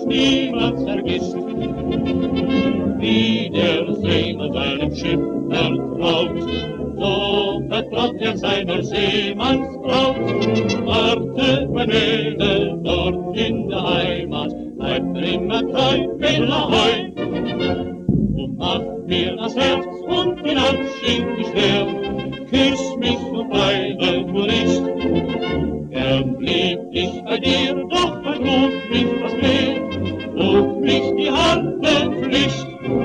niemand vergisst. Wie der Seemann seinem Schiff vertraut, so vertraut er seiner Seemannsbraut. Warte, mein Mädel, dort in der Heimat, bleibt mir immer treu, Mädel, ahoi. Und mach mir das Herz und den Abschied nicht schwer, küss mich und bleibe nur nicht. Gern blieb ich bei dir, doch vertrug mich das Meer, trug mich die harte Pflicht.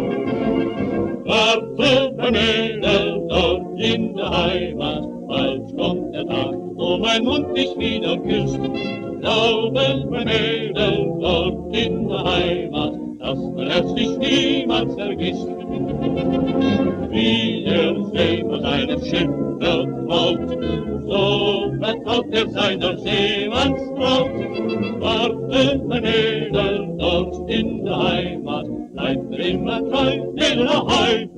Warte, mein Mädel, dort in der Heimat, bald kommt der Tag, wo mein Mund dich wieder küsst. Glaube, mein Mädel, dort in der Heimat, dass mein Herz dich niemals vergisst. Wie der Seemann seinem Schiff vertraut, so vertraut er seiner Seemannsbraut. Warte, mein Mädel, dort in der Heimat, bleibt mir immer treu, Mädel, ahoi.